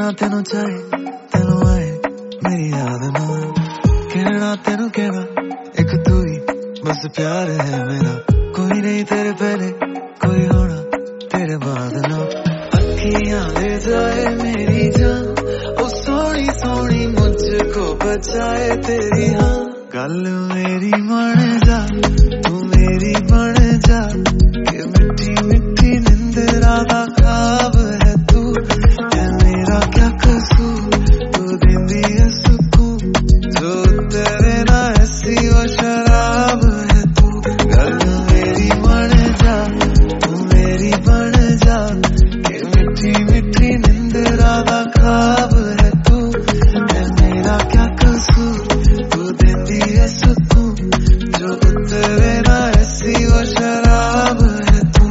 कहना तेनू चाहे तेनू आए मेरी याद ना, कहना तेनू कहना एक तू ही बस प्यार है मेरा, कोई नहीं तेरे पहले कोई होना तेरे बाद ना। अखियां ले जाए मेरी जान ओ सोनी सोनी मुझको बचाए तेरी हाँ, गल मेरी बन जा तू मेरी बन जा, कि मिठी मिठी निंदरा दा ख्वाब है तू, है मेरा क्या कसूर तू देंदी है सुकून, जो तेरे ना ऐसी वो शराब है तू, गल मेरी बन जा तू मेरी बन जा, कि मिठी मिठी निंदरा दा ख्वाब है तू, है मेरा क्या कसूर तू देंदी है सुकून, जो तेरे ना ऐसी वो शराब है तू।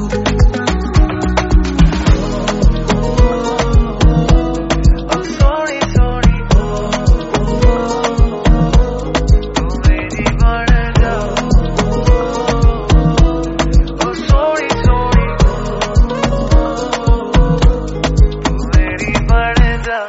ओ सोनी सोनी तू मेरी बन जा, ओ सोनी सोनी तू मेरी बन जा।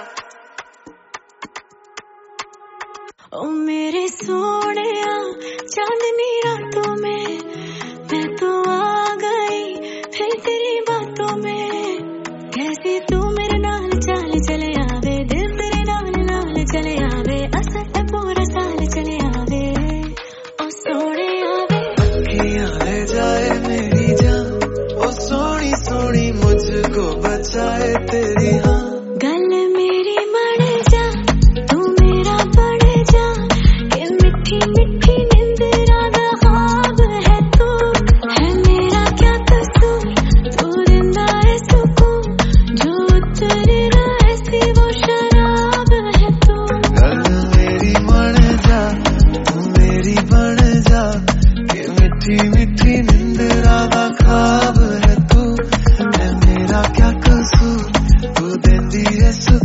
ओ मेरे सोनिया चांदनी रातों में मैं तो आ गई फिर तेरी बातों में, कैसे तू मेरे नाल चाल चले आवे, दिल तेरे नाल नाल चले आवे, असर पूरा साल चले आवे, ओ सोने आवे। अखियां ले जाए मेरी जान ओ सोनी सोनी मुझको बचाए तेरी हाँ, गल मेरी बन जा तू मेरा बन जा, कि मिठी मिठी निंदरा दा ख्वाब है तू, है मेरा क्या कसूर तू देंदा है सुकून, जो तेरे ना ऐसी वो शराब है तू, गल मेरी बन जा तू मेरी बन जा, कि मिठी मिठी निंदरा दा ख्वाब है तू, है मेरा क्या कसूर तू देंदी है सुकून।